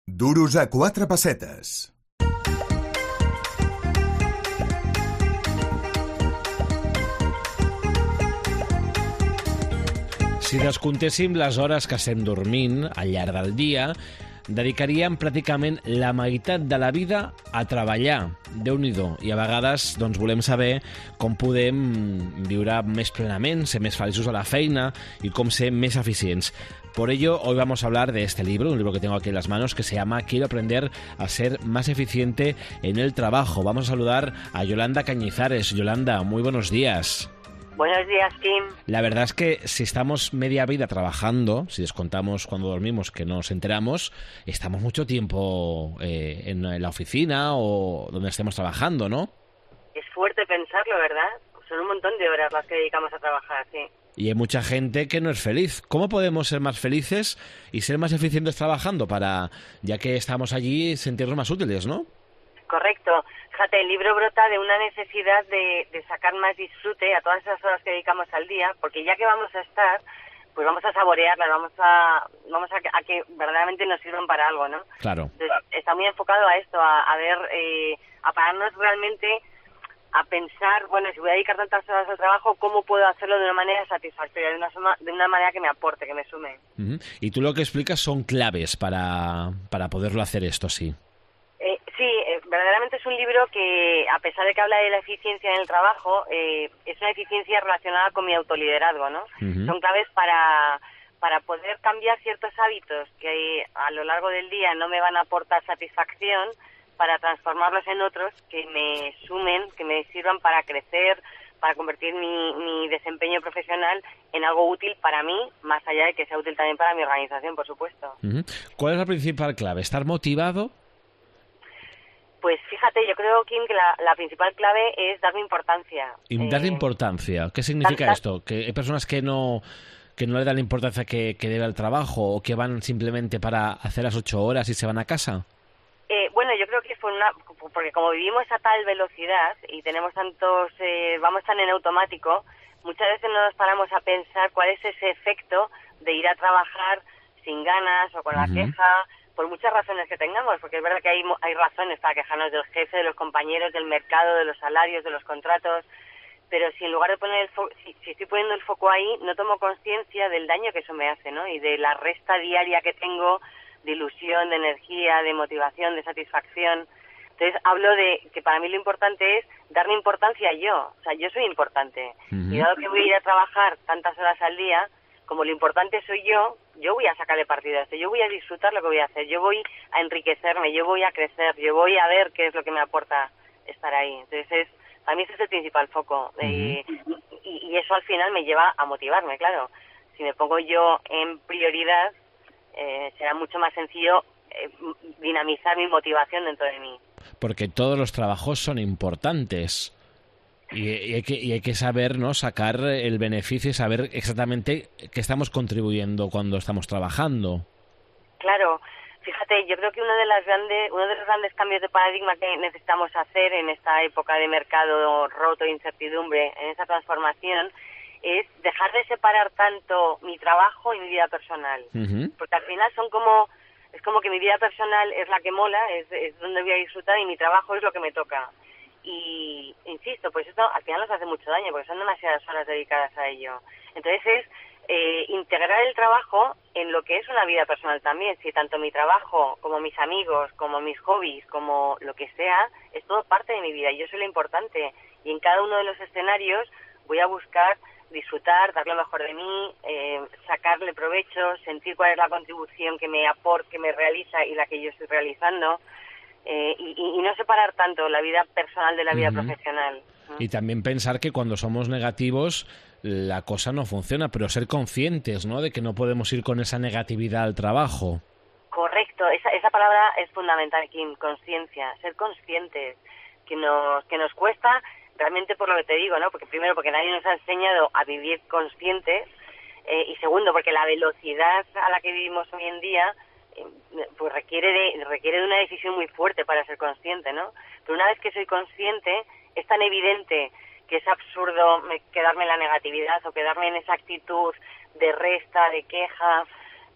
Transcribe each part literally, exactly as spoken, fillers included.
Duros a quatre pessetes. Si descomptéssim les hores que estem dormint al llarg del dia, dedicaríem pràcticament la meitat de la vida a treballar. Déu-n'hi-do. I a vegades doncs, volem saber com podem viure més plenament, ser més feliços a la feina y com ser més eficients. Por ello, hoy vamos a hablar de este libro, un libro que tengo aquí en las manos, que se llama Quiero aprender a ser más eficiente en el trabajo. Vamos a saludar a Yolanda Cañizares. Yolanda, muy buenos días. Buenos días, Kim. La verdad es que si estamos media vida trabajando, si descontamos cuando dormimos que nos enteramos, estamos mucho tiempo eh, en la oficina o donde estemos trabajando, ¿no? Es fuerte pensarlo, ¿verdad? Son un montón de horas las que dedicamos a trabajar, sí. Y hay mucha gente que no es feliz. ¿Cómo podemos ser más felices y ser más eficientes trabajando para, ya que estamos allí, sentirnos más útiles, ¿no? Correcto. Fíjate, el libro brota de una necesidad de, de sacar más disfrute a todas esas horas que dedicamos al día, porque ya que vamos a estar, pues vamos a saborearlas, vamos a vamos a, a que verdaderamente nos sirvan para algo, ¿no? Claro. Entonces, está muy enfocado a esto, a, a ver, eh, a pararnos realmente a pensar, bueno, si voy a dedicar tantas horas al trabajo, ¿cómo puedo hacerlo de una manera satisfactoria, de una, suma, de una manera que me aporte, que me sume? Uh-huh. Y tú lo que explicas son claves para, para poderlo hacer esto, sí. Eh, sí, eh, verdaderamente es un libro que, a pesar de que habla de la eficiencia en el trabajo, eh, es una eficiencia relacionada con mi autoliderazgo, ¿no? Uh-huh. Son claves para, para poder cambiar ciertos hábitos que a lo largo del día no me van a aportar satisfacción, para transformarlos en otros que me sumen, que me sirvan para crecer, para convertir mi, mi desempeño profesional en algo útil para mí, más allá de que sea útil también para mi organización, por supuesto. Uh-huh. ¿Cuál es la principal clave? ¿Estar motivado? Pues fíjate, yo creo, Kim, que la, la principal clave es darle importancia. Y darle eh, importancia. ¿Qué significa dar, esto? ¿Que hay personas que no que no le dan la importancia que, que debe al trabajo o que van simplemente para hacer las ocho horas y se van a casa? Eh, bueno, yo creo que fue una, porque como vivimos a tal velocidad y tenemos tantos, eh, vamos tan en automático, muchas veces no nos paramos a pensar cuál es ese efecto de ir a trabajar sin ganas o con la uh-huh. queja, por muchas razones que tengamos, porque es verdad que hay, hay razones para quejarnos del jefe, de los compañeros, del mercado, de los salarios, de los contratos, pero si en lugar de poner el fo- si, si estoy poniendo el foco ahí, no tomo conciencia del daño que eso me hace, ¿no? Y de la resta diaria que tengo de ilusión, de energía, de motivación, de satisfacción. Entonces hablo de que para mí lo importante es darle importancia yo, o sea, yo soy importante. Uh-huh. Y dado que voy a ir a trabajar tantas horas al día, como lo importante soy yo, yo voy a sacarle partido a esto, yo voy a disfrutar lo que voy a hacer, yo voy a enriquecerme, yo voy a crecer, yo voy a ver qué es lo que me aporta estar ahí. Entonces es, para mí ese es el principal foco. Uh-huh. eh, y, y eso al final me lleva a motivarme, claro. Si me pongo yo en prioridad, Eh, será mucho más sencillo eh, dinamizar mi motivación dentro de mí. Porque todos los trabajos son importantes y, y, hay, que, y hay que saber, ¿no?, sacar el beneficio y saber exactamente qué estamos contribuyendo cuando estamos trabajando. Claro, fíjate, yo creo que uno de las grandes, uno de los grandes cambios de paradigma que necesitamos hacer en esta época de mercado roto e incertidumbre, en esa transformación, es dejar de separar tanto mi trabajo y mi vida personal. Uh-huh. Porque al final son como, es como que mi vida personal es la que mola, es, es donde voy a disfrutar y mi trabajo es lo que me toca. Y, insisto, pues esto al final nos hace mucho daño porque son demasiadas horas dedicadas a ello. Entonces es eh, integrar el trabajo en lo que es una vida personal también. Si tanto mi trabajo como mis amigos, como mis hobbies, como lo que sea, es todo parte de mi vida y yo soy lo importante. Y en cada uno de los escenarios voy a buscar disfrutar, dar lo mejor de mí, eh, sacarle provecho, sentir cuál es la contribución que me aporta, que me realiza y la que yo estoy realizando, eh, y, y no separar tanto la vida personal de la vida uh-huh. profesional. ¿Mm? Y también pensar que cuando somos negativos la cosa no funciona, pero ser conscientes, ¿no?, de que no podemos ir con esa negatividad al trabajo. Correcto, esa, esa palabra es fundamental, Kim, conciencia, ser conscientes, que nos, que nos cuesta realmente por lo que te digo, ¿no? Porque primero, porque nadie nos ha enseñado a vivir conscientes, eh, y segundo, porque la velocidad a la que vivimos hoy en día, eh, pues requiere de, requiere de una decisión muy fuerte para ser consciente, ¿no? Pero una vez que soy consciente, es tan evidente que es absurdo quedarme en la negatividad o quedarme en esa actitud de resta, de queja,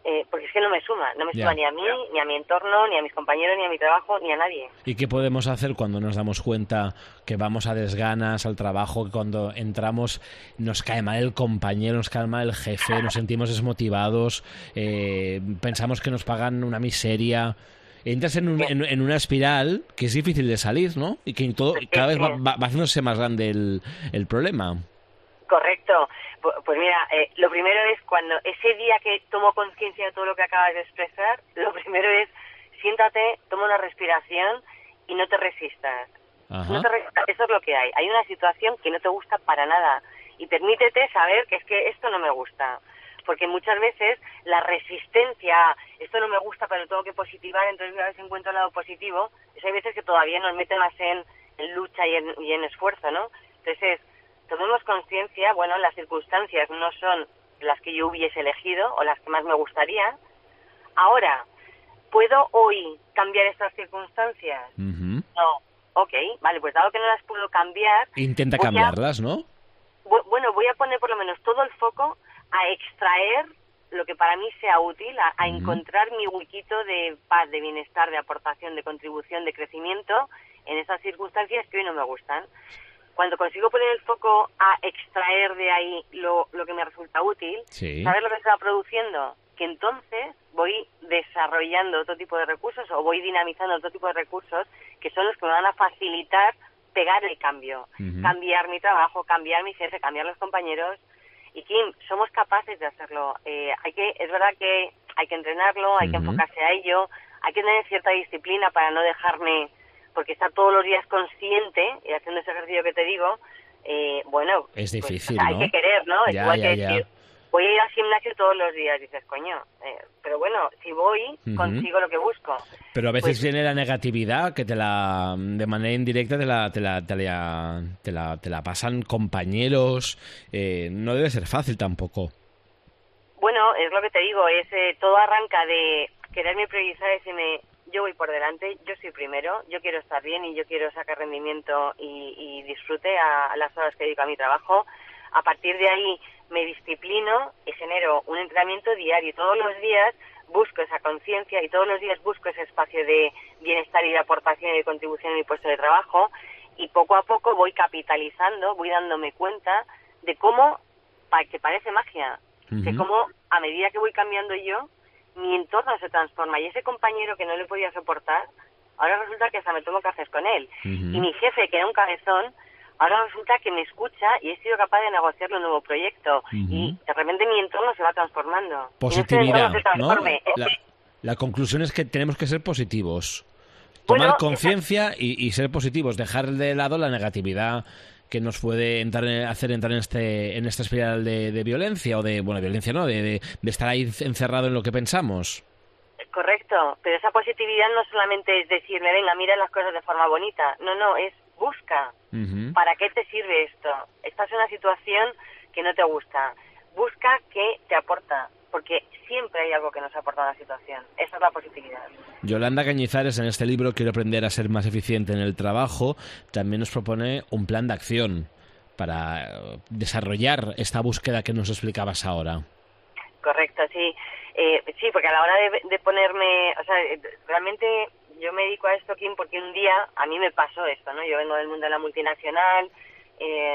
Eh, porque es que no me suma, no me Ya. suma ni a mí, ni a mi entorno, ni a mis compañeros, ni a mi trabajo, ni a nadie. ¿Y qué podemos hacer cuando nos damos cuenta que vamos a desganas al trabajo, que cuando entramos nos cae mal el compañero, nos cae mal el jefe, nos sentimos desmotivados, eh, pensamos que nos pagan una miseria? Entras en, un, en, en una espiral que es difícil de salir, ¿no? Y que todo cada vez va, va, va haciéndose más grande el, el problema. Correcto. Pues mira, eh, lo primero es cuando ese día que tomo conciencia de todo lo que acabas de expresar, lo primero es siéntate, toma una respiración y no te resistas. Ajá. No te resistas. Eso es lo que hay. Hay una situación que no te gusta para nada y permítete saber que es que esto no me gusta. Porque muchas veces la resistencia, esto no me gusta pero tengo que positivar, entonces a veces encuentro el lado positivo, es hay veces que todavía nos mete más en, en lucha y en, y en esfuerzo, ¿no? Entonces, tomemos conciencia, bueno, las circunstancias no son las que yo hubiese elegido o las que más me gustaría. Ahora, ¿puedo hoy cambiar estas circunstancias? Uh-huh. No. Ok, vale, pues dado que no las puedo cambiar... Intenta voy a- cambiarlas, ¿no? bu- Bueno, voy a poner por lo menos todo el foco a extraer lo que para mí sea útil, a, a Ujú. encontrar mi huequito de paz, de bienestar, de aportación, de contribución, de crecimiento en esas circunstancias que hoy no me gustan. Cuando consigo poner el foco a extraer de ahí lo, lo que me resulta útil, Sí. ¿sabes lo que se va produciendo? Que entonces voy desarrollando otro tipo de recursos o voy dinamizando otro tipo de recursos que son los que me van a facilitar pegar el cambio, Ujú. cambiar mi trabajo, cambiar mi jefe, cambiar los compañeros. Y Kim, somos capaces de hacerlo. Eh, hay que, es verdad que hay que entrenarlo, hay que Ujú. enfocarse a ello, hay que tener cierta disciplina para no dejarme, porque estar todos los días consciente y haciendo ese ejercicio que te digo, eh, bueno, Es pues, difícil, o sea, hay ¿no? que querer, ¿no? Es Ya, igual ya, que ya. decir, voy a ir al gimnasio todos los días, dices, coño, eh, pero bueno, si voy, Ujú. consigo lo que busco. Pero a veces Pues- viene la negatividad que te la de manera indirecta te la te la te la, te la, te la pasan compañeros. Eh, no debe ser fácil tampoco. Bueno, es lo que te digo, es eh, todo arranca de quererme priorizar, decirme, yo voy por delante, yo soy primero, yo quiero estar bien y yo quiero sacar rendimiento y, y disfrute a, a las horas que dedico a mi trabajo. A partir de ahí me disciplino y genero un entrenamiento diario y todos los días busco esa conciencia y todos los días busco ese espacio de bienestar y de aportación y de contribución en mi puesto de trabajo y poco a poco voy capitalizando, voy dándome cuenta de cómo, pa- que parece magia, de Ujú. cómo a medida que voy cambiando yo, mi entorno se transforma y ese compañero que no le podía soportar, ahora resulta que hasta me tomo cafés con él. Ujú. Y mi jefe, que era un cabezón, ahora resulta que me escucha y he sido capaz de negociarle un nuevo proyecto. Ujú. Y de repente mi entorno se va transformando. Y no es que el Positividad, entorno se ¿no? transforme, es La, que- la conclusión es que tenemos que ser positivos. Tomar Bueno, conciencia y, y ser positivos, dejar de lado la negatividad que nos puede entrar en- hacer entrar en este en esta espiral de, de violencia o de, bueno, violencia no, de, de, de estar ahí encerrado en lo que pensamos. Correcto, pero esa positividad no solamente es decirme, venga, mira las cosas de forma bonita. No, no, es busca. Ujú. ¿Para qué te sirve esto? Estás en una situación que no te gusta. Busca qué te aporta, porque siempre hay algo que nos aporta una situación. Esa es la positividad. Yolanda Cañizares, en este libro Quiero aprender a ser más eficiente en el trabajo, también nos propone un plan de acción para eh, desarrollar esta búsqueda que nos explicabas ahora. Correcto, sí. Eh, sí, porque a la hora de, de ponerme, o sea, eh, realmente yo me dedico a esto, Kim, porque un día a mí me pasó esto, ¿no? Yo vengo del mundo de la multinacional eh,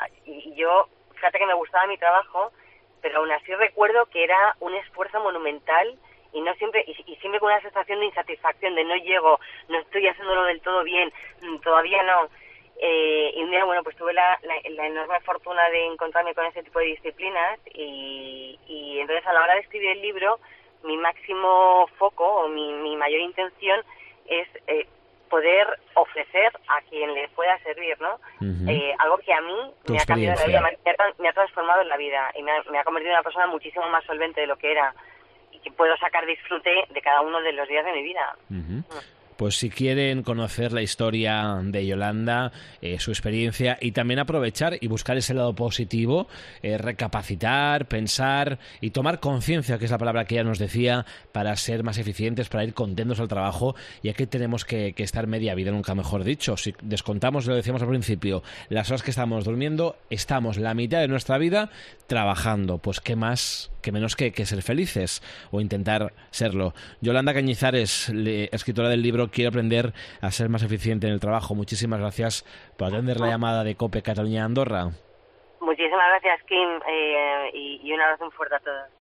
y yo, fíjate que me gustaba mi trabajo, pero aún así recuerdo que era un esfuerzo monumental y no siempre y, y siempre con una sensación de insatisfacción, de no llego, no estoy haciéndolo del todo bien, mm, todavía no. Eh, y un día, bueno, pues tuve la, la, la enorme fortuna de encontrarme con ese tipo de disciplinas y, y entonces a la hora de escribir el libro, mi máximo foco o mi, mi mayor intención es eh, poder ofrecer a quien le pueda servir, ¿no? Ujú. Eh, algo que a mí Tu me ha cambiado la vida, experiencia. me ha, me ha transformado en la vida y me ha, me ha convertido en una persona muchísimo más solvente de lo que era y que puedo sacar disfrute de cada uno de los días de mi vida. Ujú. pues si quieren conocer la historia de Yolanda, eh, su experiencia y también aprovechar y buscar ese lado positivo, eh, recapacitar, pensar y tomar conciencia, que es la palabra que ella nos decía, para ser más eficientes, para ir contentos al trabajo, y aquí tenemos que, que estar media vida, nunca mejor dicho. Si descontamos, lo decíamos al principio, las horas que estamos durmiendo, estamos la mitad de nuestra vida trabajando. Pues qué más, qué menos que, que ser felices o intentar serlo. Yolanda Cañizares, le, escritora del libro Quiero aprender a ser más eficiente en el trabajo. Muchísimas gracias por atender la llamada de COPE Cataluña Andorra. Muchísimas gracias, Kim, eh, y, y un abrazo fuerte a todos.